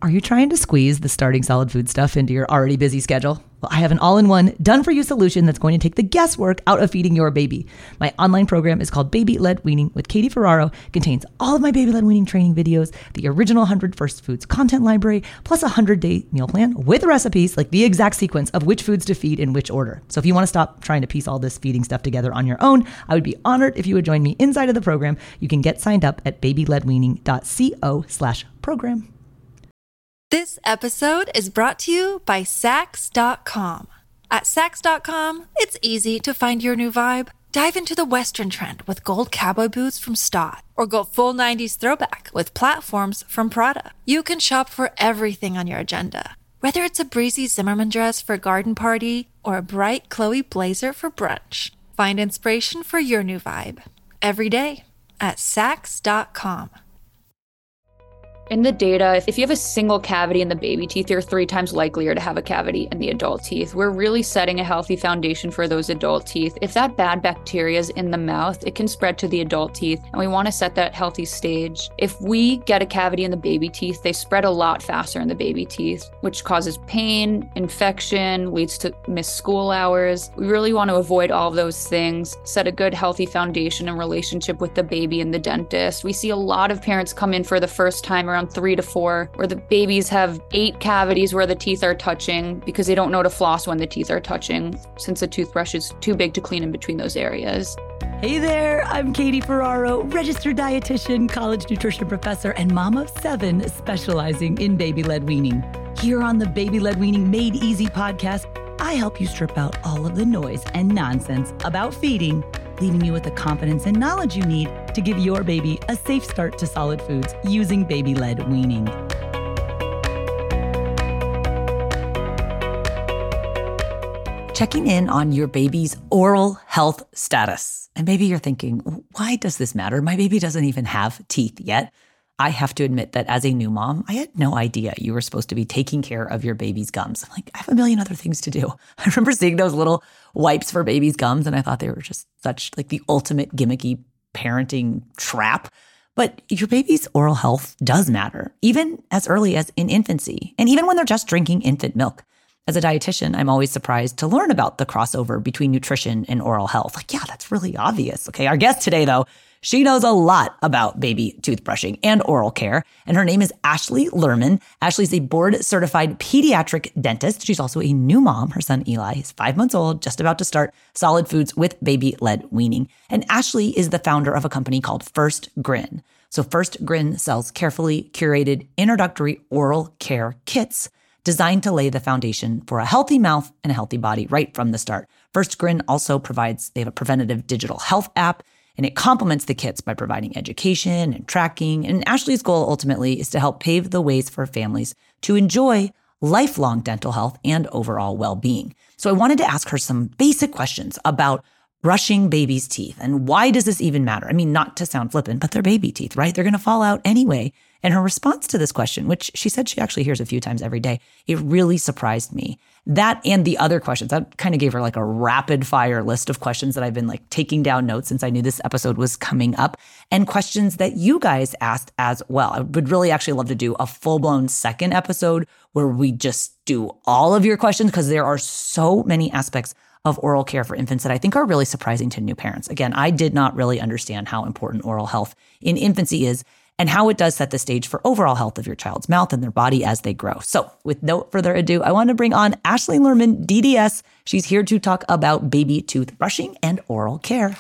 Are you trying to squeeze the starting solid food stuff into your already busy schedule? Well, I have an all-in-one, done-for-you solution that's going to take the guesswork out of feeding your baby. My online program is called Baby Led Weaning with Katie Ferraro. It contains all of my baby led weaning training videos, the original 100 First Foods content library, plus a 100-day meal plan with recipes, like the exact sequence of which foods to feed in which order. So if you want to stop trying to piece all this feeding stuff together on your own, I would be honored if you would join me inside of the program. You can get signed up at babyledweaning.co/program. This episode is brought to you by Sax.com. At Sax.com, it's easy to find your new vibe. Dive into the Western trend with gold cowboy boots from Stott, or go full 90s throwback with platforms from Prada. You can shop for everything on your agenda, whether it's a breezy Zimmermann dress for a garden party or a bright Chloe blazer for brunch. Find inspiration for your new vibe every day at Sax.com. In the data, if you have a single cavity in the baby teeth, you're 3 times likelier to have a cavity in the adult teeth. We're really setting a healthy foundation for those adult teeth. If that bad bacteria is in the mouth, it can spread to the adult teeth, and we want to set that healthy stage. If we get a cavity in the baby teeth, they spread a lot faster in the baby teeth, which causes pain, infection, leads to missed school hours. We really want to avoid all of those things, set a good, healthy foundation and relationship with the baby and the dentist. We see a lot of parents come in for the first time around 3 to 4, where the babies have 8 cavities where the teeth are touching because they don't know to floss when the teeth are touching, since the toothbrush is too big to clean in between those areas. Hey there, I'm Katie Ferraro, registered dietitian, college nutrition professor, and mom of 7 specializing in baby-led weaning. Here on the Baby Led Weaning Made Easy podcast, I help you strip out all of the noise and nonsense about feeding, leaving you with the confidence and knowledge you need to give your baby a safe start to solid foods using baby-led weaning. Checking in on your baby's oral health status. And maybe you're thinking, why does this matter? My baby doesn't even have teeth yet. I have to admit that as a new mom, I had no idea you were supposed to be taking care of your baby's gums. I'm like, I have a million other things to do. I remember seeing those little wipes for baby's gums, and I thought they were just such like the ultimate gimmicky parenting trap. But your baby's oral health does matter, even as early as in infancy, and even when they're just drinking infant milk. As a dietitian, I'm always surprised to learn about the crossover between nutrition and oral health. Like, yeah, that's really obvious. Okay, our guest today, though, she knows a lot about baby toothbrushing and oral care, and her name is Ashley Lerman. Ashley's a board-certified pediatric dentist. She's also a new mom. Her son Eli is 5 months old, just about to start solid foods with baby-led weaning. And Ashley is the founder of a company called First Grin. So First Grin sells carefully curated introductory oral care kits designed to lay the foundation for a healthy mouth and a healthy body right from the start. First Grin also they have a preventative digital health app, and it complements the kits by providing education and tracking. And Ashley's goal ultimately is to help pave the ways for families to enjoy lifelong dental health and overall well-being. So I wanted to ask her some basic questions about brushing babies' teeth and why does this even matter? I mean, not to sound flippant, but they're baby teeth, right? They're going to fall out anyway. And her response to this question, which she said she actually hears a few times every day, it really surprised me. That and the other questions, that kind of gave her like a rapid fire list of questions that I've been like taking down notes since I knew this episode was coming up, and questions that you guys asked as well. I would really actually love to do a full-blown second episode where we just do all of your questions, because there are so many aspects of oral care for infants that I think are really surprising to new parents. Again, I did not really understand how important oral health in infancy is and how it does set the stage for overall health of your child's mouth and their body as they grow. So with no further ado, I want to bring on Ashley Lerman, DDS. She's here to talk about baby tooth brushing and oral care.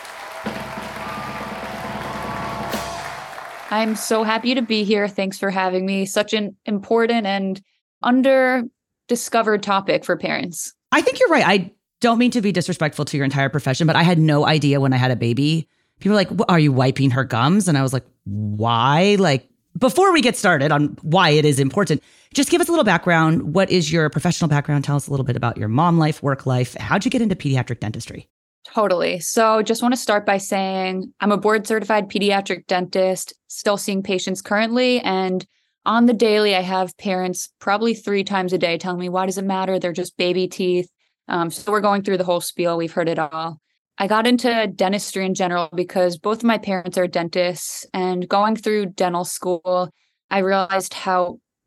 I'm so happy to be here. Thanks for having me. Such an important and under-discovered topic for parents. I think you're right. I don't mean to be disrespectful to your entire profession, but I had no idea when I had a baby. People were like, are you wiping her gums? And I was like, why? Like, before we get started on why it is important, just give us a little background. What is your professional background? Tell us a little bit about your mom life, work life. How'd you get into pediatric dentistry? Totally. So just want to start by saying I'm a board certified pediatric dentist, still seeing patients currently. And on the daily, I have parents probably 3 times a day telling me, why does it matter? They're just baby teeth. So we're going through the whole spiel. We've heard it all. I got into dentistry in general because both of my parents are dentists, and going through dental school, I realized how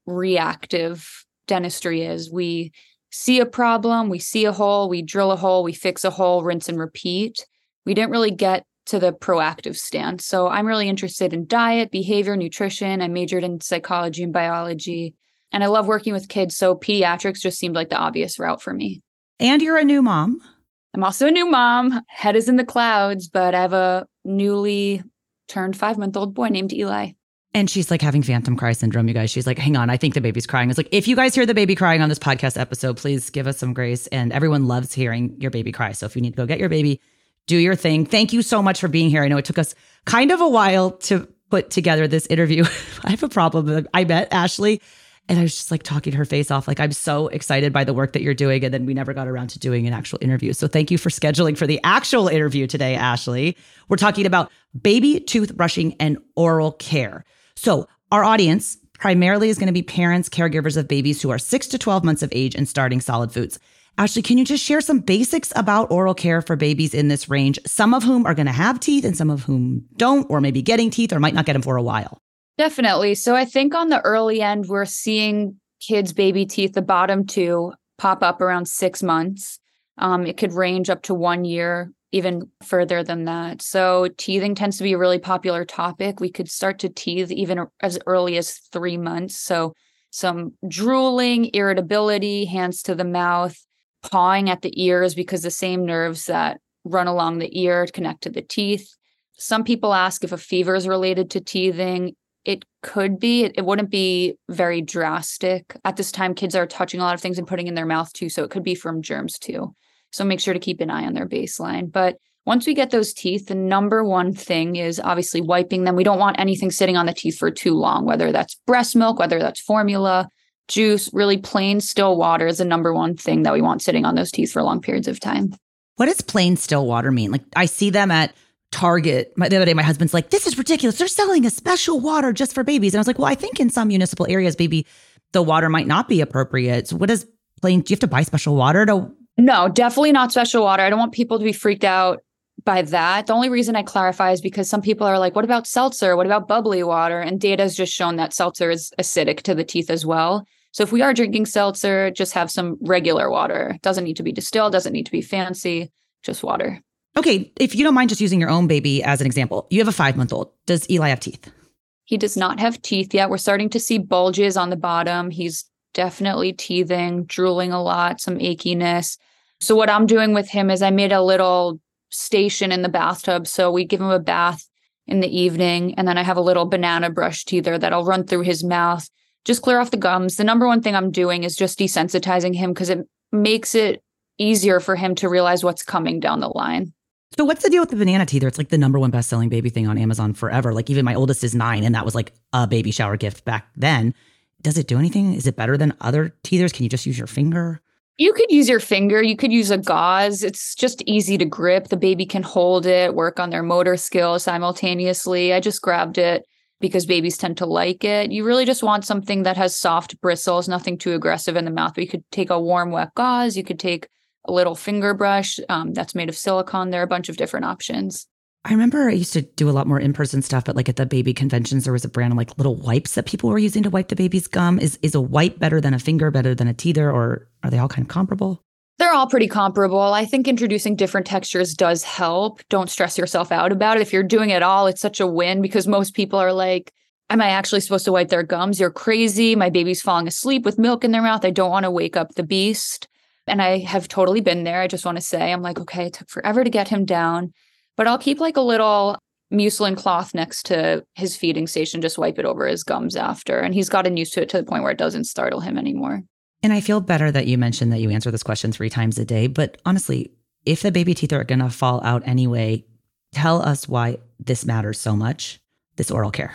reactive dentistry is. We see a problem, we see a hole, we drill a hole, we fix a hole, rinse and repeat. We didn't really get to the proactive stance. So I'm really interested in diet, behavior, nutrition. I majored in psychology and biology, and I love working with kids. So pediatrics just seemed like the obvious route for me. And you're a new mom. I'm also a new mom. Head is in the clouds, but I have a newly turned 5-month-old boy named Eli. And she's like having phantom cry syndrome, you guys. She's like, hang on, I think the baby's crying. It's like, if you guys hear the baby crying on this podcast episode, please give us some grace. And everyone loves hearing your baby cry. So if you need to go get your baby, do your thing. Thank you so much for being here. I know it took us kind of a while to put together this interview. I have a problem. I met Ashley and I was just like talking her face off. Like, I'm so excited by the work that you're doing. And then we never got around to doing an actual interview. So thank you for scheduling for the actual interview today, Ashley. We're talking about baby toothbrushing and oral care. So our audience primarily is going to be parents, caregivers of babies who are 6 to 12 months of age and starting solid foods. Ashley, can you just share some basics about oral care for babies in this range, some of whom are going to have teeth and some of whom don't, or maybe getting teeth or might not get them for a while? Definitely. So I think on the early end, we're seeing kids' baby teeth, the bottom two, pop up around 6 months. It could range up to 1 year, even further than that. So teething tends to be a really popular topic. We could start to teeth even as early as 3 months. So some drooling, irritability, hands to the mouth, pawing at the ears because the same nerves that run along the ear connect to the teeth. Some people ask if a fever is related to teething. It could be. It wouldn't be very drastic. At this time, kids are touching a lot of things and putting in their mouth too, so it could be from germs too. So make sure to keep an eye on their baseline. But once we get those teeth, the number one thing is obviously wiping them. We don't want anything sitting on the teeth for too long, whether that's breast milk, whether that's formula, juice. Really plain still water is the number one thing that we want sitting on those teeth for long periods of time. What does plain still water mean? Like, I see them at Target. The other day, my husband's like, this is ridiculous. They're selling a special water just for babies. And I was like, well, I think in some municipal areas, maybe the water might not be appropriate. So what is plain? Do you have to buy special water to? No, definitely not special water. I don't want people to be freaked out by that. The only reason I clarify is because some people are like, what about seltzer? What about bubbly water? And data has just shown that seltzer is acidic to the teeth as well. So if we are drinking seltzer, just have some regular water. It doesn't need to be distilled, doesn't need to be fancy, just water. Okay, if you don't mind just using your own baby as an example, you have a 5-month-old. Does Eli have teeth? He does not have teeth yet. We're starting to see bulges on the bottom. He's definitely teething, drooling a lot, some achiness. So what I'm doing with him is I made a little station in the bathtub. So we give him a bath in the evening, and then I have a little banana brush teether that'll run through his mouth, just clear off the gums. The number one thing I'm doing is just desensitizing him because it makes it easier for him to realize what's coming down the line. So what's the deal with the banana teether? It's like the number one best-selling baby thing on Amazon forever. Like, even my oldest is 9, and that was like a baby shower gift back then. Does it do anything? Is it better than other teethers? Can you just use your finger? You could use your finger. You could use a gauze. It's just easy to grip. The baby can hold it, work on their motor skills simultaneously. I just grabbed it because babies tend to like it. You really just want something that has soft bristles, nothing too aggressive in the mouth. But you could take a warm, wet gauze. You could take a little finger brush that's made of silicone. There are a bunch of different options. I remember I used to do a lot more in-person stuff, but like at the baby conventions, there was a brand of like little wipes that people were using to wipe the baby's gum. Is a wipe better than a finger, better than a teether, or are they all kind of comparable? They're all pretty comparable. I think introducing different textures does help. Don't stress yourself out about it. If you're doing it all, it's such a win because most people are like, am I actually supposed to wipe their gums? You're crazy. My baby's falling asleep with milk in their mouth. I don't want to wake up the beast. And I have totally been there. I just want to say, I'm like, okay, it took forever to get him down, but I'll keep like a little muslin cloth next to his feeding station, just wipe it over his gums after. And he's gotten used to it to the point where it doesn't startle him anymore. And I feel better that you mentioned that you answer this question 3 times a day. But honestly, if the baby teeth are going to fall out anyway, tell us why this matters so much, this oral care.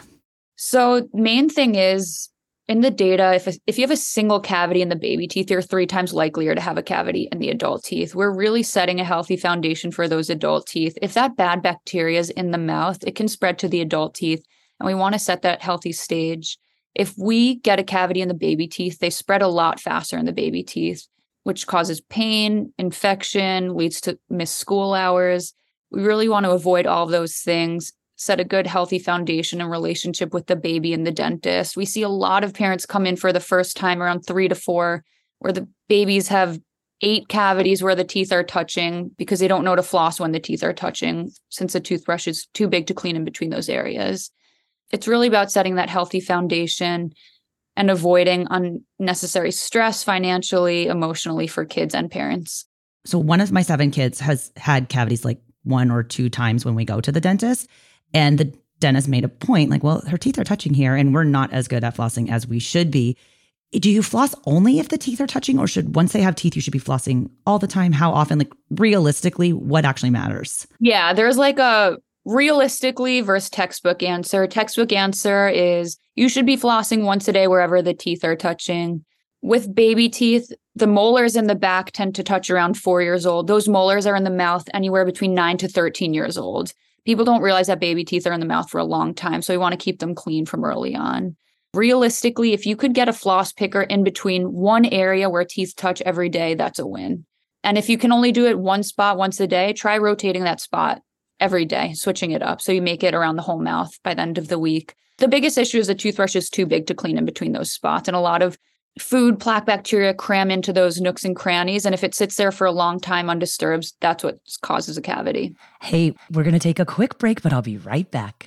So main thing is, in the data, if you have a single cavity in the baby teeth, you're 3 times likelier to have a cavity in the adult teeth. We're really setting a healthy foundation for those adult teeth. If that bad bacteria is in the mouth, it can spread to the adult teeth, and we want to set that healthy stage. If we get a cavity in the baby teeth, they spread a lot faster in the baby teeth, which causes pain, infection, leads to missed school hours. We really want to avoid all of those things. set a good, healthy foundation and relationship with the baby and the dentist. We see a lot of parents come in for the first time around 3 to 4, where the babies have 8 cavities where the teeth are touching because they don't know to floss when the teeth are touching, since the toothbrush is too big to clean in between those areas. It's really about setting that healthy foundation and avoiding unnecessary stress financially, emotionally for kids and parents. So one of my 7 kids has had cavities like 1 or 2 times when we go to the dentist. And the dentist made a point like, well, her teeth are touching here and we're not as good at flossing as we should be. Do you floss only if the teeth are touching, or should, once they have teeth, you should be flossing all the time? How often? Like realistically, what actually matters? Yeah, there's like a realistically versus textbook answer. Textbook answer is you should be flossing once a day wherever the teeth are touching. With baby teeth, the molars in the back tend to touch around 4 years old. Those molars are in the mouth anywhere between 9 to 13 years old. People don't realize that baby teeth are in the mouth for a long time, so we want to keep them clean from early on. Realistically, if you could get a floss picker in between one area where teeth touch every day, that's a win. And if you can only do it one spot once a day, try rotating that spot every day, switching it up. So you make it around the whole mouth by the end of the week. The biggest issue is the toothbrush is too big to clean in between those spots. And a lot of food plaque bacteria cram into those nooks and crannies. And if it sits there for a long time undisturbed, that's what causes a cavity. Hey, we're going to take a quick break, but I'll be right back.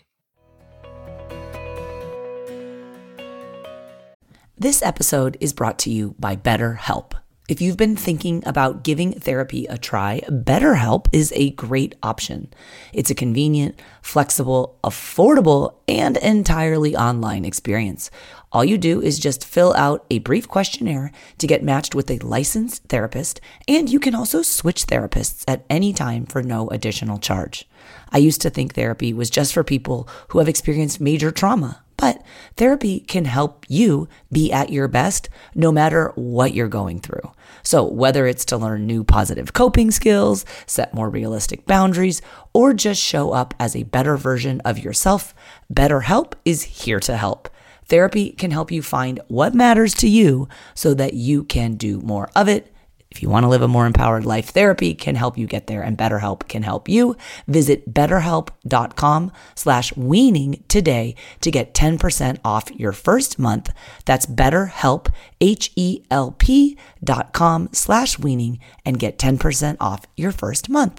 This episode is brought to you by BetterHelp. If you've been thinking about giving therapy a try, BetterHelp is a great option. It's a convenient, flexible, affordable, and entirely online experience. All you do is just fill out a brief questionnaire to get matched with a licensed therapist, and you can also switch therapists at any time for no additional charge. I used to think therapy was just for people who have experienced major trauma. But therapy can help you be at your best no matter what you're going through. So whether it's to learn new positive coping skills, set more realistic boundaries, or just show up as a better version of yourself, BetterHelp is here to help. Therapy can help you find what matters to you so that you can do more of it. If you want to live a more empowered life, therapy can help you get there, and BetterHelp can help you. Visit betterhelp.com/weaning today to get 10% off your first month. That's BetterHelp, HELP.com/weaning, and get 10% off your first month.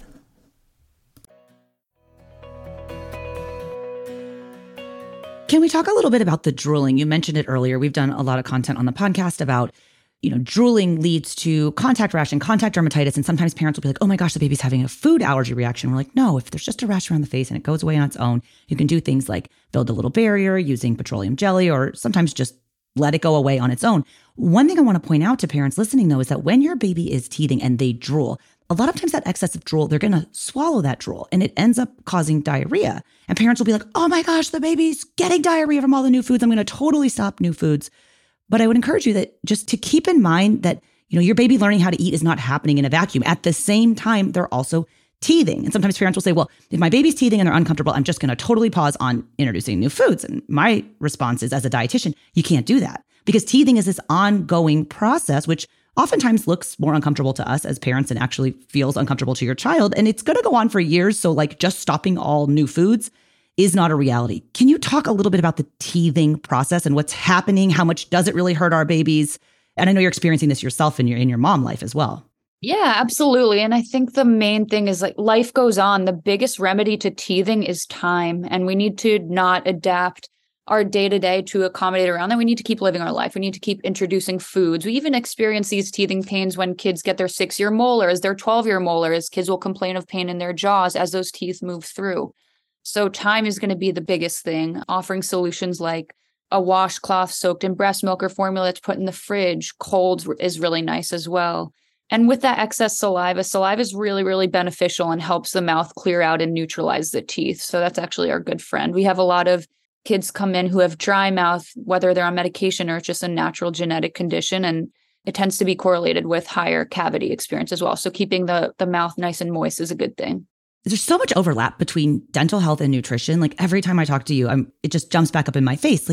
Can we talk a little bit about the drooling? You mentioned it earlier. We've done a lot of content on the podcast about drooling leads to contact rash and contact dermatitis. And sometimes parents will be like, oh my gosh, the baby's having a food allergy reaction. We're like, no, if there's just a rash around the face and it goes away on its own, you can do things like build a little barrier using petroleum jelly, or sometimes just let it go away on its own. One thing I want to point out to parents listening, though, is that when your baby is teething and they drool, a lot of times that excessive drool, they're going to swallow that drool and it ends up causing diarrhea. And parents will be like, oh my gosh, the baby's getting diarrhea from all the new foods. I'm going to totally stop new foods. But I would encourage you that just to keep in mind that, your baby learning how to eat is not happening in a vacuum. At the same time, they're also teething. And sometimes parents will say, well, if my baby's teething and they're uncomfortable, I'm just going to totally pause on introducing new foods. And my response is, as a dietitian, you can't do that, because teething is this ongoing process, which oftentimes looks more uncomfortable to us as parents and actually feels uncomfortable to your child. And it's going to go on for years. So like just stopping all new foods is not a reality. Can you talk a little bit about the teething process and what's happening? How much does it really hurt our babies? And I know you're experiencing this yourself in your mom life as well. Yeah, absolutely. And I think the main thing is like life goes on. The biggest remedy to teething is time. And we need to not adapt our day-to-day to accommodate around that. We need to keep living our life. We need to keep introducing foods. We even experience these teething pains when kids get their 6-year molars, their 12-year molars. Kids will complain of pain in their jaws as those teeth move through. So time is going to be the biggest thing. Offering solutions like a washcloth soaked in breast milk or formula that's put in the fridge, cold, is really nice as well. And with that excess saliva is really, really beneficial and helps the mouth clear out and neutralize the teeth. So that's actually our good friend. We have a lot of kids come in who have dry mouth, whether they're on medication or it's just a natural genetic condition. And it tends to be correlated with higher cavity experience as well. So keeping the mouth nice and moist is a good thing. There's so much overlap between dental health and nutrition. Like every time I talk to you, it just jumps back up in my face. Like,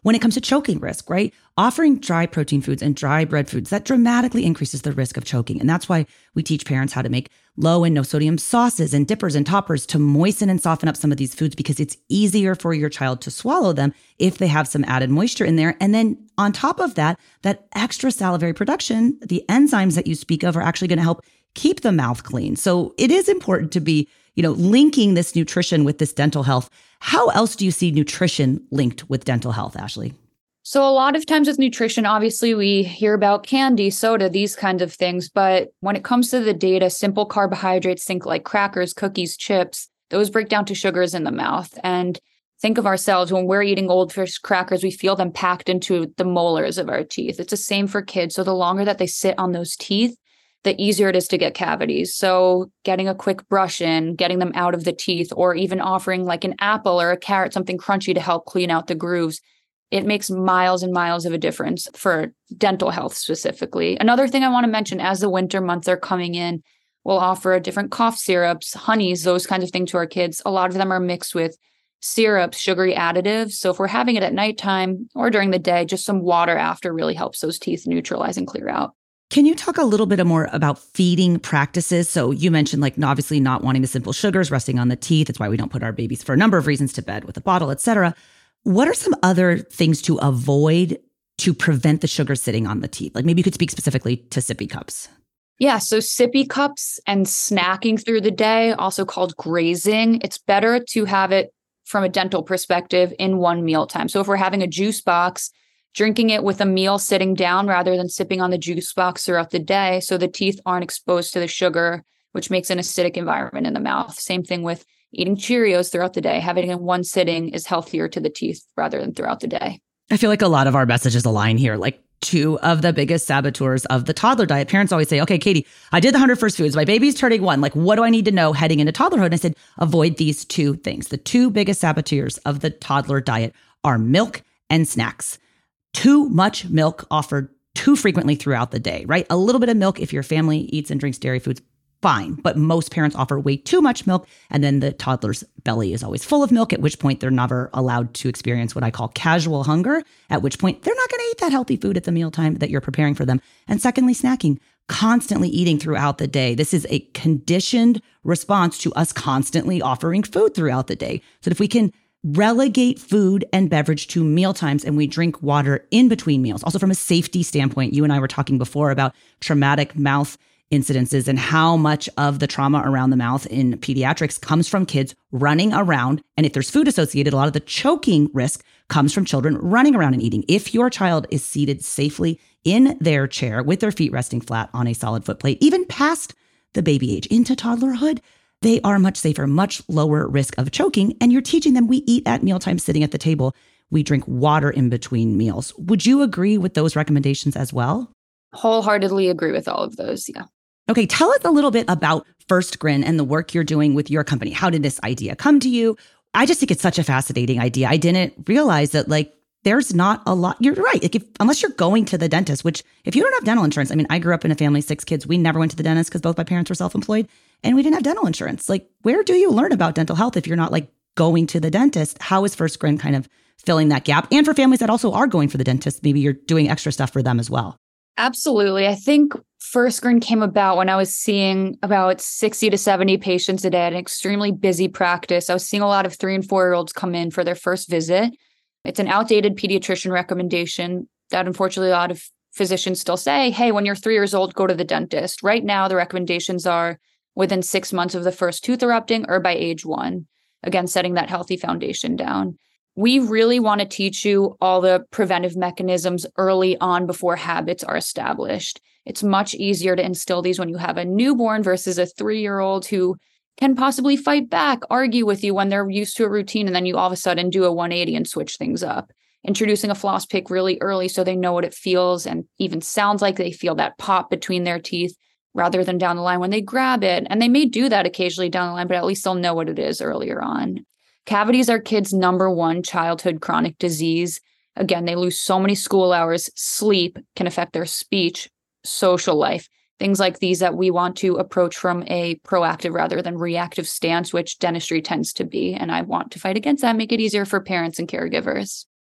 When it comes to choking risk, right? Offering dry protein foods and dry bread foods, that dramatically increases the risk of choking. And that's why we teach parents how to make low and no sodium sauces and dippers and toppers to moisten and soften up some of these foods, because it's easier for your child to swallow them if they have some added moisture in there. And then on top of that, that extra salivary production, the enzymes that you speak of are actually going to help keep the mouth clean. So it is important to be, linking this nutrition with this dental health. How else do you see nutrition linked with dental health, Ashley? So a lot of times with nutrition, obviously we hear about candy, soda, these kinds of things. But when it comes to the data, simple carbohydrates, think like crackers, cookies, chips, those break down to sugars in the mouth. And think of ourselves when we're eating Goldfish crackers, we feel them packed into the molars of our teeth. It's the same for kids. So the longer that they sit on those teeth, the easier it is to get cavities. So getting a quick brush in, getting them out of the teeth, or even offering like an apple or a carrot, something crunchy to help clean out the grooves, it makes miles and miles of a difference for dental health specifically. Another thing I want to mention, as the winter months are coming in, we'll offer different cough syrups, honeys, those kinds of things to our kids. A lot of them are mixed with syrups, sugary additives. So if we're having it at nighttime or during the day, just some water after really helps those teeth neutralize and clear out. Can you talk a little bit more about feeding practices? So you mentioned like obviously not wanting the simple sugars resting on the teeth. It's why we don't put our babies for a number of reasons to bed with a bottle, et cetera. What are some other things to avoid to prevent the sugar sitting on the teeth? Like maybe you could speak specifically to sippy cups. Yeah, so sippy cups and snacking through the day, also called grazing, it's better to have it from a dental perspective in one mealtime. So if we're having a juice box, drinking it with a meal sitting down rather than sipping on the juice box throughout the day, so the teeth aren't exposed to the sugar, which makes an acidic environment in the mouth. Same thing with eating Cheerios throughout the day. Having it in one sitting is healthier to the teeth rather than throughout the day. I feel like a lot of our messages align here. Like two of the biggest saboteurs of the toddler diet. Parents always say, okay, Katie, I did the 100 first foods. My baby's turning 1. Like, what do I need to know heading into toddlerhood? And I said, avoid these two things. The two biggest saboteurs of the toddler diet are milk and snacks. Too much milk offered too frequently throughout the day, right? A little bit of milk if your family eats and drinks dairy foods, fine. But most parents offer way too much milk. And then the toddler's belly is always full of milk, at which point they're never allowed to experience what I call casual hunger, at which point they're not going to eat that healthy food at the mealtime that you're preparing for them. And secondly, snacking, constantly eating throughout the day. This is a conditioned response to us constantly offering food throughout the day. So if we can relegate food and beverage to meal times and we drink water in between meals. Also from a safety standpoint, you and I were talking before about traumatic mouth incidences and how much of the trauma around the mouth in pediatrics comes from kids running around. And if there's food associated, a lot of the choking risk comes from children running around and eating. If your child is seated safely in their chair with their feet resting flat on a solid foot plate, even past the baby age into toddlerhood, they are much safer, much lower risk of choking. And you're teaching them we eat at mealtime sitting at the table. We drink water in between meals. Would you agree with those recommendations as well? Wholeheartedly agree with all of those. Yeah. Okay, tell us a little bit about First Grin and the work you're doing with your company. How did this idea come to you? I just think it's such a fascinating idea. I didn't realize that there's not a lot. You're right. Unless you're going to the dentist, which if you don't have dental insurance, I grew up in a family, 6 kids. We never went to the dentist because both my parents were self-employed and we didn't have dental insurance. Where do you learn about dental health if you're not going to the dentist? How is First Grin kind of filling that gap? And for families that also are going for the dentist, maybe you're doing extra stuff for them as well. Absolutely. I think First Grin came about when I was seeing about 60 to 70 patients a day at an extremely busy practice. I was seeing a lot of 3 and 4-year-olds come in for their first visit. It's an outdated pediatrician recommendation that unfortunately a lot of physicians still say, hey, when you're 3 years old, go to the dentist. Right now, the recommendations are within 6 months of the first tooth erupting or by age 1. Again, setting that healthy foundation down. We really want to teach you all the preventive mechanisms early on before habits are established. It's much easier to instill these when you have a newborn versus a 3-year-old who can possibly fight back, argue with you when they're used to a routine, and then you all of a sudden do a 180 and switch things up. Introducing a floss pick really early so they know what it feels and even sounds like, they feel that pop between their teeth rather than down the line when they grab it. And they may do that occasionally down the line, but at least they'll know what it is earlier on. Cavities are kids' number 1 childhood chronic disease. Again, they lose so many school hours. Sleep can affect their speech, social life, things like these that we want to approach from a proactive rather than reactive stance, which dentistry tends to be. And I want to fight against that, make it easier for parents and caregivers.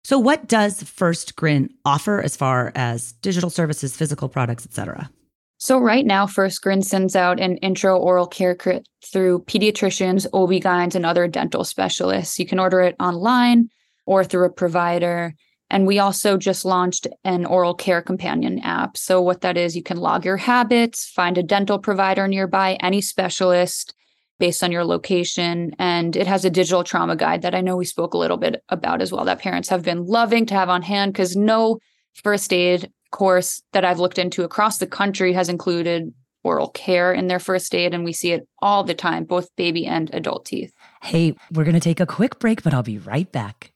So what does First Grin offer as far as digital services, physical products, et cetera? So right now, First Grin sends out an intro oral care kit through pediatricians, OB-GYNs, and other dental specialists. You can order it online or through a provider. And we also just launched an oral care companion app. So what that is, you can log your habits, find a dental provider nearby, any specialist based on your location. And it has a digital trauma guide that I know we spoke a little bit about as well, that parents have been loving to have on hand, because no first aid course that I've looked into across the country has included oral care in their first aid. And we see it all the time, both baby and adult teeth. Hey, we're going to take a quick break, but I'll be right back.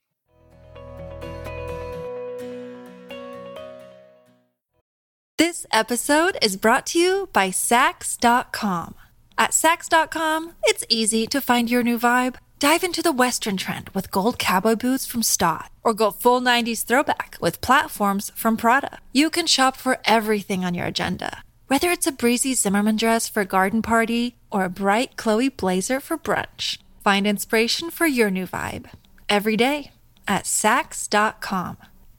This episode is brought to you by Sax.com. At Sax.com, it's easy to find your new vibe. Dive into the Western trend with gold cowboy boots from Stott, or go full 90s throwback with platforms from Prada. You can shop for everything on your agenda, whether it's a breezy Zimmermann dress for a garden party or a bright Chloe blazer for brunch. Find inspiration for your new vibe every day at Sax.com.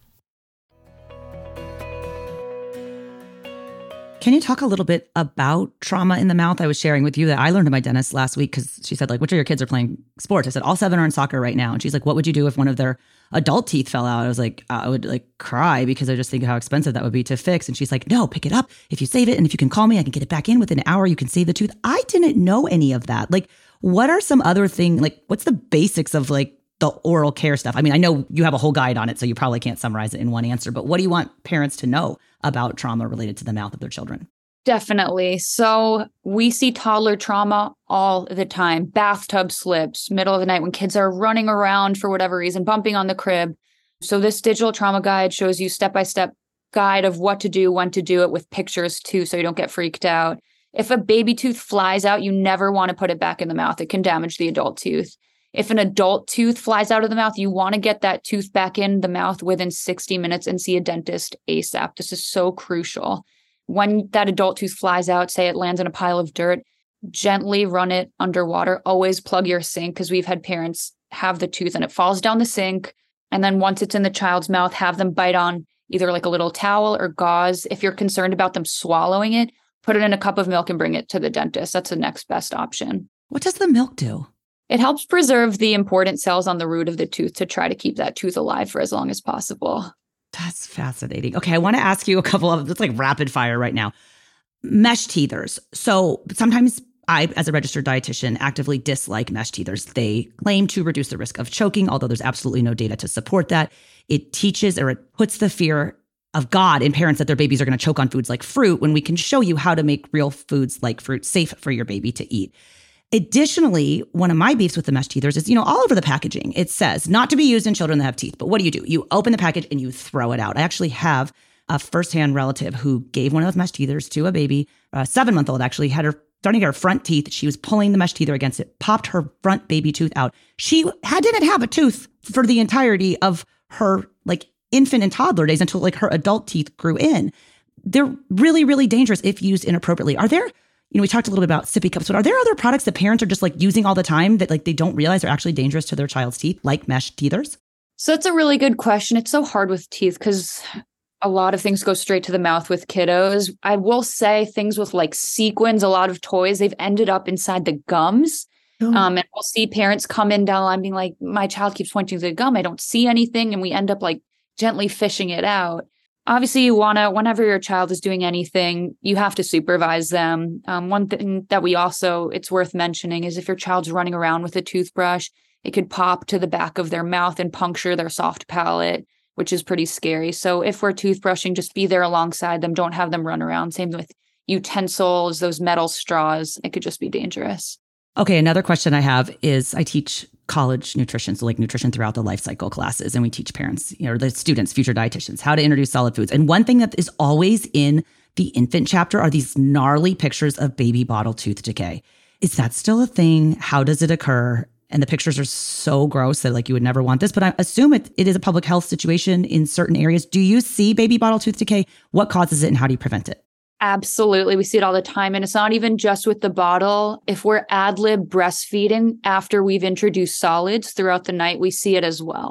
Can you talk a little bit about trauma in the mouth? I was sharing with you that I learned at my dentist last week because she said, like, which of your kids are playing sports? I said, all 7 are in soccer right now. And she's like, what would you do if one of their adult teeth fell out? I was like, I would like cry because I just think how expensive that would be to fix. And she's like, no, pick it up. If you save it and if you can call me, I can get it back in within an hour. You can save the tooth. I didn't know any of that. Like, what are some other things? Like, what's the basics of like the oral care stuff? I mean, I know you have a whole guide on it, so you probably can't summarize it in one answer, but what do you want parents to know about trauma related to the mouth of their children? Definitely. So we see toddler trauma all the time. Bathtub slips, middle of the night when kids are running around for whatever reason, bumping on the crib. So this digital trauma guide shows you step-by-step guide of what to do, when to do it, with pictures too, so you don't get freaked out. If a baby tooth flies out, you never want to put it back in the mouth. It can damage the adult tooth. If an adult tooth flies out of the mouth, you want to get that tooth back in the mouth within 60 minutes and see a dentist ASAP. This is so crucial. When that adult tooth flies out, say it lands in a pile of dirt, gently run it underwater. Always plug your sink, because we've had parents have the tooth and it falls down the sink. And then once it's in the child's mouth, have them bite on either like a little towel or gauze. If you're concerned about them swallowing it, put it in a cup of milk and bring it to the dentist. That's the next best option. What does the milk do? It helps preserve the important cells on the root of the tooth to try to keep that tooth alive for as long as possible. That's fascinating. Okay, I want to ask you a couple of, it's like rapid fire right now. Mesh teethers. So sometimes I, as a registered dietitian, actively dislike mesh teethers. They claim to reduce the risk of choking, although there's absolutely no data to support that. It teaches, or it puts the fear of God in parents that their babies are going to choke on foods like fruit, when we can show you how to make real foods like fruit safe for your baby to eat. Additionally, one of my beefs with the mesh teethers is, all over the packaging, it says not to be used in children that have teeth. But what do? You open the package and you throw it out. I actually have a firsthand relative who gave one of those mesh teethers to a baby, a 7-month-old actually, had her starting to get her front teeth. She was pulling the mesh teether against it, popped her front baby tooth out. She didn't have a tooth for the entirety of her like infant and toddler days until like her adult teeth grew in. They're really, really dangerous if used inappropriately. Are there, we talked a little bit about sippy cups, but are there other products that parents are just like using all the time that like they don't realize are actually dangerous to their child's teeth, like mesh teethers? So that's a really good question. It's so hard with teeth because a lot of things go straight to the mouth with kiddos. I will say things with like sequins, a lot of toys, they've ended up inside the gums. And we'll see parents come in down the line being like, my child keeps pointing to the gum. I don't see anything. And we end up like gently fishing it out. Obviously, you want to, whenever your child is doing anything, you have to supervise them. One thing that it's worth mentioning is if your child's running around with a toothbrush, it could pop to the back of their mouth and puncture their soft palate, which is pretty scary. So if we're toothbrushing, just be there alongside them. Don't have them run around. Same with utensils, those metal straws. It could just be dangerous. Okay, another question I have is I teach college nutrition, so like nutrition throughout the life cycle classes, and we teach parents, or the students, future dietitians, how to introduce solid foods. And one thing that is always in the infant chapter are these gnarly pictures of baby bottle tooth decay. Is that still a thing? How does it occur? And the pictures are so gross that like you would never want this, but I assume it is a public health situation in certain areas. Do you see baby bottle tooth decay? What causes it and how do you prevent it? Absolutely. We see it all the time. And it's not even just with the bottle. If we're ad lib breastfeeding after we've introduced solids throughout the night, we see it as well.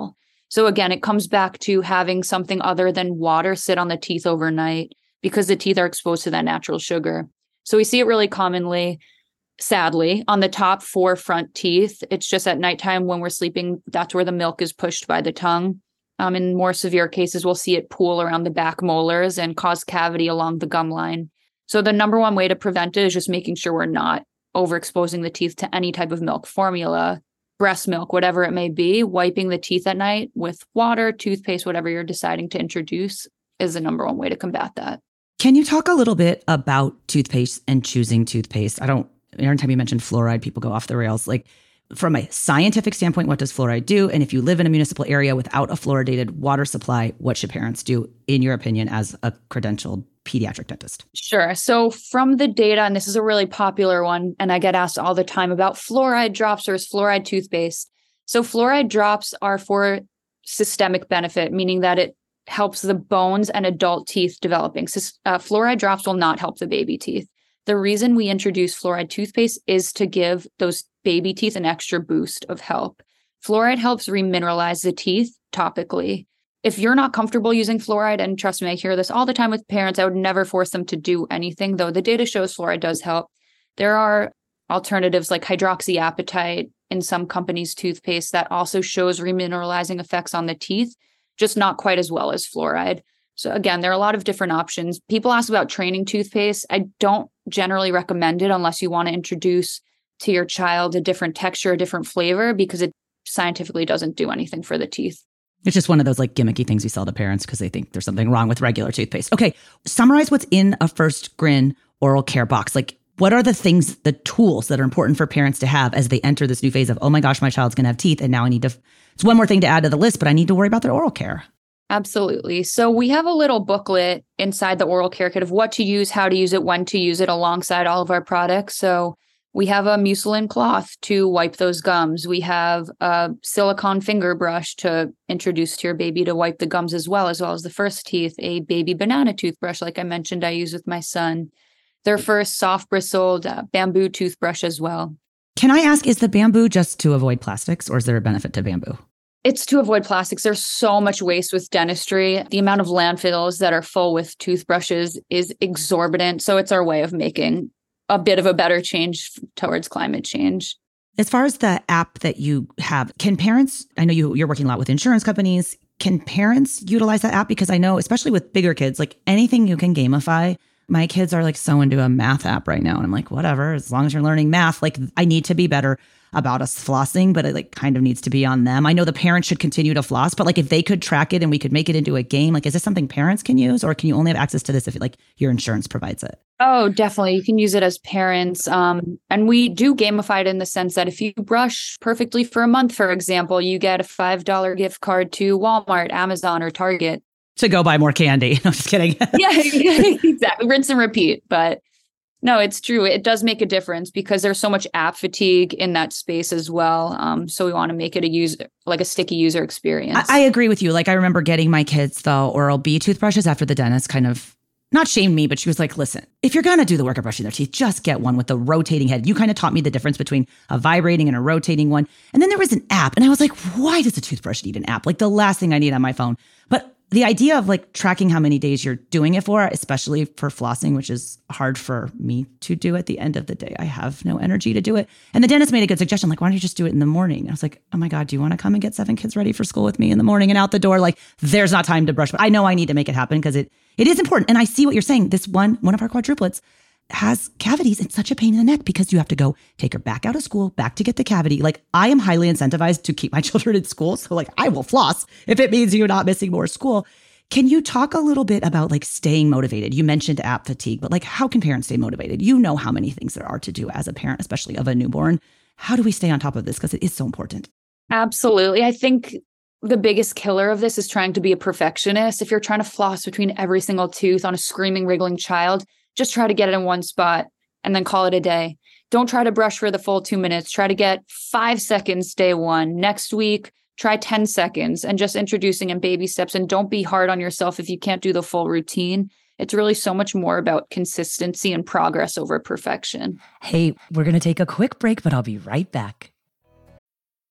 So again, it comes back to having something other than water sit on the teeth overnight because the teeth are exposed to that natural sugar. So we see it really commonly, sadly, on the top 4 front teeth. It's just at nighttime when we're sleeping, that's where the milk is pushed by the tongue. In more severe cases, we'll see it pool around the back molars and cause cavity along the gum line. So the number one way to prevent it is just making sure we're not overexposing the teeth to any type of milk, formula, breast milk, whatever it may be. Wiping the teeth at night with water, toothpaste, whatever you're deciding to introduce is the number one way to combat that. Can you talk a little bit about toothpaste and choosing toothpaste? Every time you mention fluoride, people go off the rails. Like, from a scientific standpoint, what does fluoride do? And if you live in a municipal area without a fluoridated water supply, what should parents do, in your opinion, as a credentialed pediatric dentist? Sure. So from the data, and this is a really popular one, and I get asked all the time about fluoride drops versus fluoride toothpaste. So fluoride drops are for systemic benefit, meaning that it helps the bones and adult teeth developing. Fluoride drops will not help the baby teeth. The reason we introduce fluoride toothpaste is to give those baby teeth an extra boost of help. Fluoride helps remineralize the teeth topically. If you're not comfortable using fluoride, and trust me, I hear this all the time with parents, I would never force them to do anything, though the data shows fluoride does help. There are alternatives like hydroxyapatite in some companies' toothpaste that also shows remineralizing effects on the teeth, just not quite as well as fluoride. So again, there are a lot of different options. People ask about training toothpaste. I don't generally recommend it unless you want to introduce to your child a different texture, a different flavor, because it scientifically doesn't do anything for the teeth. It's just one of those like gimmicky things we sell to parents because they think there's something wrong with regular toothpaste. Okay, summarize what's in a First Grin oral care box. Like, what are the things, the tools that are important for parents to have as they enter this new phase of, oh my gosh, my child's going to have teeth, and now I need to, it's one more thing to add to the list, but I need to worry about their oral care. Absolutely. So we have a little booklet inside the oral care kit of what to use, how to use it, when to use it alongside all of our products. So we have a mucilin cloth to wipe those gums. We have a silicone finger brush to introduce to your baby to wipe the gums as well as the first teeth, a baby banana toothbrush, like I mentioned, I use with my son, their first soft bristled bamboo toothbrush as well. Can I ask, is the bamboo just to avoid plastics, or is there a benefit to bamboo? It's to avoid plastics. There's so much waste with dentistry. The amount of landfills that are full with toothbrushes is exorbitant. So it's our way of making a bit of a better change towards climate change. As far as the app that you have, can parents, I know you're working a lot with insurance companies, can parents utilize that app? Because I know, especially with bigger kids, like anything you can gamify. My kids are like so into a math app right now. And I'm like, whatever, as long as you're learning math, like I need to be better about us flossing, but it like kind of needs to be on them. I know the parents should continue to floss, but like if they could track it and we could make it into a game, like is this something parents can use, or can you only have access to this if like your insurance provides it? Oh, definitely. You can use it as parents. And we do gamify it in the sense that if you brush perfectly for a month, for example, you get a $5 gift card to Walmart, Amazon, or Target. To go buy more candy. No, just kidding. Yeah, exactly. Rinse and repeat. But no, it's true. It does make a difference because there's so much app fatigue in that space as well. So we want to make it a sticky user experience. I agree with you. Like I remember getting my kids the Oral-B toothbrushes after the dentist kind of not shamed me, but she was like, listen, if you're going to do the work of brushing their teeth, just get one with the rotating head. You kind of taught me the difference between a vibrating and a rotating one. And then there was an app. And I was like, why does a toothbrush need an app? Like the last thing I need on my phone. But the idea of like tracking how many days you're doing it for, especially for flossing, which is hard for me to do at the end of the day. I have no energy to do it. And the dentist made a good suggestion. Like, why don't you just do it in the morning? And I was like, oh my God, do you want to come and get 7 kids ready for school with me in the morning and out the door? Like there's not time to brush, but I know I need to make it happen because it is important. And I see what you're saying. This one of our quadruplets has cavities. It's such a pain in the neck because you have to go take her back out of school, back to get the cavity. Like I am highly incentivized to keep my children in school. So like I will floss if it means you're not missing more school. Can you talk a little bit about like staying motivated? You mentioned app fatigue, but like how can parents stay motivated? You know how many things there are to do as a parent, especially of a newborn. How do we stay on top of this? Because it is so important. Absolutely. I think the biggest killer of this is trying to be a perfectionist. If you're trying to floss between every single tooth on a screaming, wriggling child, just try to get it in one spot and then call it a day. Don't try to brush for the full 2 minutes. Try to get 5 seconds day one. Next week, try 10 seconds and just introducing in baby steps. And don't be hard on yourself if you can't do the full routine. It's really so much more about consistency and progress over perfection. Hey, we're going to take a quick break, but I'll be right back.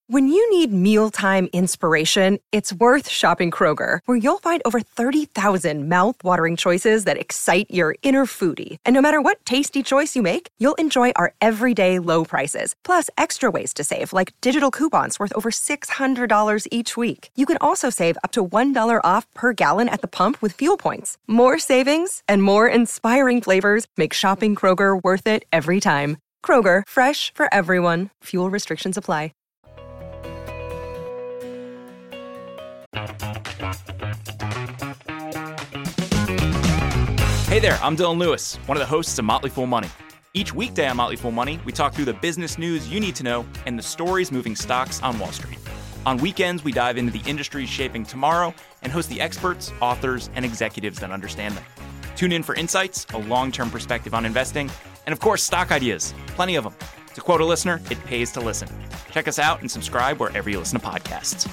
When you need mealtime inspiration, it's worth shopping Kroger, where you'll find over 30,000 mouth-watering choices that excite your inner foodie. And no matter what tasty choice you make, you'll enjoy our everyday low prices, plus extra ways to save, like digital coupons worth over $600 each week. You can also save up to $1 off per gallon at the pump with fuel points. More savings and more inspiring flavors make shopping Kroger worth it every time. Kroger, fresh for everyone. Fuel restrictions apply. Hey there, I'm Dylan Lewis, one of the hosts of Motley Fool Money. Each weekday on Motley Fool Money, we talk through the business news you need to know and the stories moving stocks on Wall Street. On weekends, we dive into the industries shaping tomorrow and host the experts, authors, and executives that understand them. Tune in for insights, a long-term perspective on investing, and of course, stock ideas. Plenty of them. To quote a listener, it pays to listen. Check us out and subscribe wherever you listen to podcasts.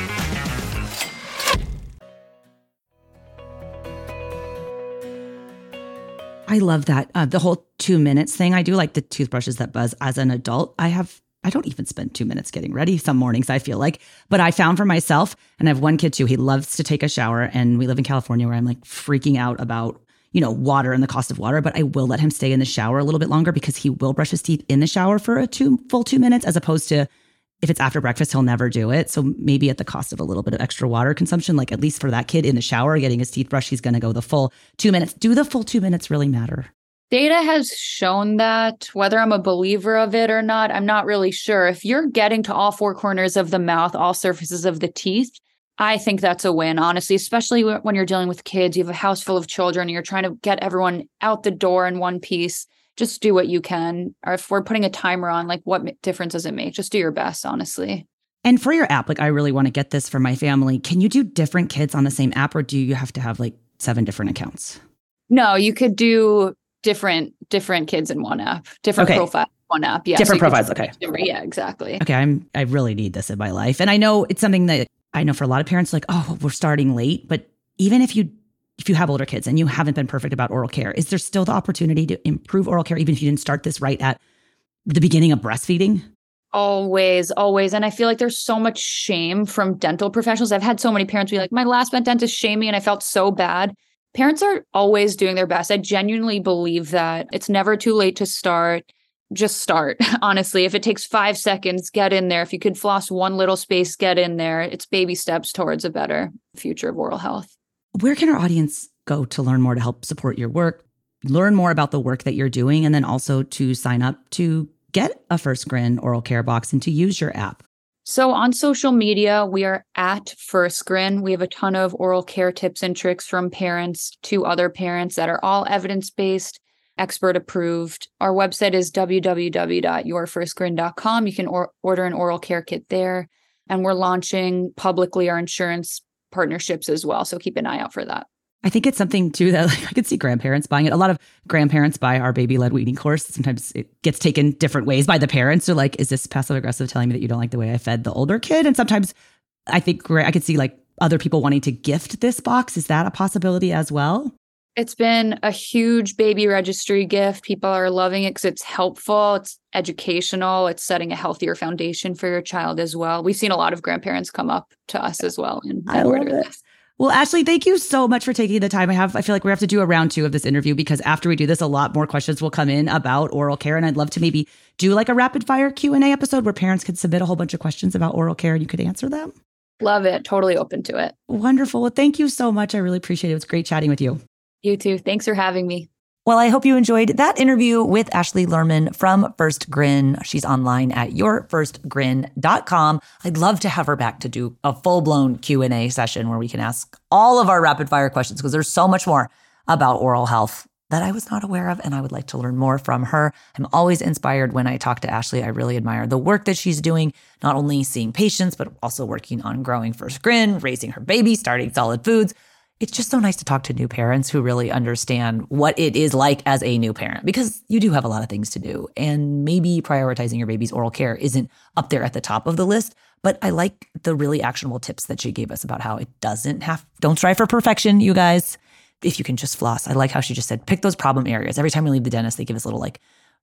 I love that. The whole 2 minutes thing. I do like the toothbrushes that buzz. As an adult, I don't even spend 2 minutes getting ready some mornings, I feel like. But I found for myself, and I have one kid too, he loves to take a shower. And we live in California where I'm like freaking out about, water and the cost of water. But I will let him stay in the shower a little bit longer because he will brush his teeth in the shower for a full 2 minutes, as opposed to if it's after breakfast, he'll never do it. So maybe at the cost of a little bit of extra water consumption, like at least for that kid in the shower, getting his teeth brushed, he's going to go the full 2 minutes. Do the full 2 minutes really matter? Data has shown that. Whether I'm a believer of it or not, I'm not really sure. If you're getting to all four corners of the mouth, all surfaces of the teeth, I think that's a win, honestly, especially when you're dealing with kids. You have a house full of children and you're trying to get everyone out the door in one piece. Just do what you can. Or if we're putting a timer on, like, what difference does it make? Just do your best, honestly. And for your app, like, I really want to get this for my family. Can you do different kids on the same app, or do you have to have like 7 different accounts? No, you could do different kids in one app, different profiles in one app. Yeah, different profiles. Okay. Yeah, exactly. Okay. I really need this in my life. And I know it's something that I know for a lot of parents, like, oh, we're starting late. But even if you have older kids and you haven't been perfect about oral care, is there still the opportunity to improve oral care, even if you didn't start this right at the beginning of breastfeeding? Always. And I feel like there's so much shame from dental professionals. I've had so many parents be like, my last dentist shamed me and I felt so bad. Parents are always doing their best. I genuinely believe that it's never too late to start. Just start. Honestly, if it takes 5 seconds, get in there. If you could floss one little space, get in there. It's baby steps towards a better future of oral health. Where can our audience go to learn more to help support your work, learn more about the work that you're doing, and then also to sign up to get a First Grin oral care box and to use your app? So on social media, we are at First Grin. We have a ton of oral care tips and tricks from parents to other parents that are all evidence-based, expert approved. Our website is www.yourfirstgrin.com. You can order an oral care kit there. And we're launching publicly our insurance partnerships as well. So keep an eye out for that. I think it's something too that I could see grandparents buying it. A lot of grandparents buy our baby-led weaning course. Sometimes it gets taken different ways by the parents. They're like, is this passive aggressive telling me that you don't like the way I fed the older kid? And sometimes I think I could see like other people wanting to gift this box. Is that a possibility as well? It's been a huge baby registry gift. People are loving it because it's helpful. It's educational. It's setting a healthier foundation for your child as well. We've seen a lot of grandparents come up to us as well and order this. Well, Ashley, thank you so much for taking the time. I feel like we have to do a round 2 of this interview because after we do this, a lot more questions will come in about oral care. And I'd love to maybe do like a rapid fire Q&A episode where parents could submit a whole bunch of questions about oral care and you could answer them. Love it. Totally open to it. Wonderful. Well, thank you so much. I really appreciate it. It was great chatting with you. You too. Thanks for having me. Well, I hope you enjoyed that interview with Ashley Lerman from First Grin. She's online at yourfirstgrin.com. I'd love to have her back to do a full-blown Q&A session where we can ask all of our rapid-fire questions because there's so much more about oral health that I was not aware of, and I would like to learn more from her. I'm always inspired when I talk to Ashley. I really admire the work that she's doing, not only seeing patients, but also working on growing First Grin, raising her baby, starting Solid Foods. It's just so nice to talk to new parents who really understand what it is like as a new parent, because you do have a lot of things to do. And maybe prioritizing your baby's oral care isn't up there at the top of the list. But I like the really actionable tips that she gave us about how it don't strive for perfection, you guys. If you can just floss. I like how she just said, pick those problem areas. Every time we leave the dentist, they give us little like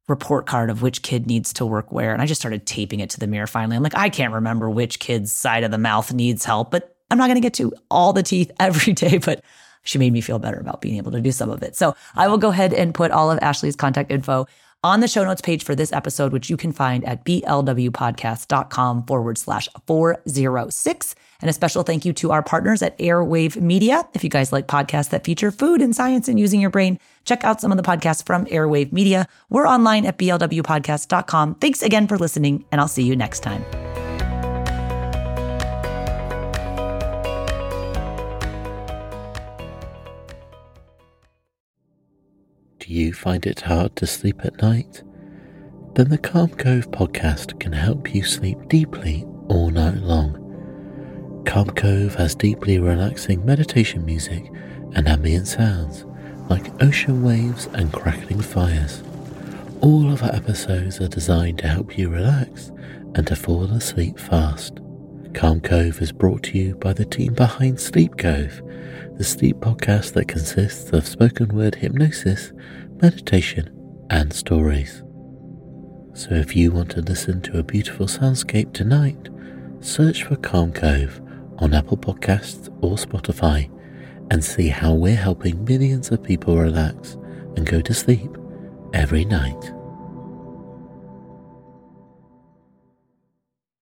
report card of which kid needs to work where. And I just started taping it to the mirror finally. I'm like, I can't remember which kid's side of the mouth needs help, but I'm not going to get to all the teeth every day, but she made me feel better about being able to do some of it. So I will go ahead and put all of Ashley's contact info on the show notes page for this episode, which you can find at blwpodcast.com/406. And a special thank you to our partners at Airwave Media. If you guys like podcasts that feature food and science and using your brain, check out some of the podcasts from Airwave Media. We're online at blwpodcast.com. Thanks again for listening, and I'll see you next time. Do you find it hard to sleep at night? Then the Calm Cove podcast can help you sleep deeply all night long. Calm Cove has deeply relaxing meditation music and ambient sounds like ocean waves and crackling fires. All of our episodes are designed to help you relax and to fall asleep fast. Calm Cove is brought to you by the team behind Sleep Cove, the sleep podcast that consists of spoken word hypnosis, meditation, and stories. So if you want to listen to a beautiful soundscape tonight, search for Calm Cove on Apple Podcasts or Spotify and see how we're helping millions of people relax and go to sleep every night.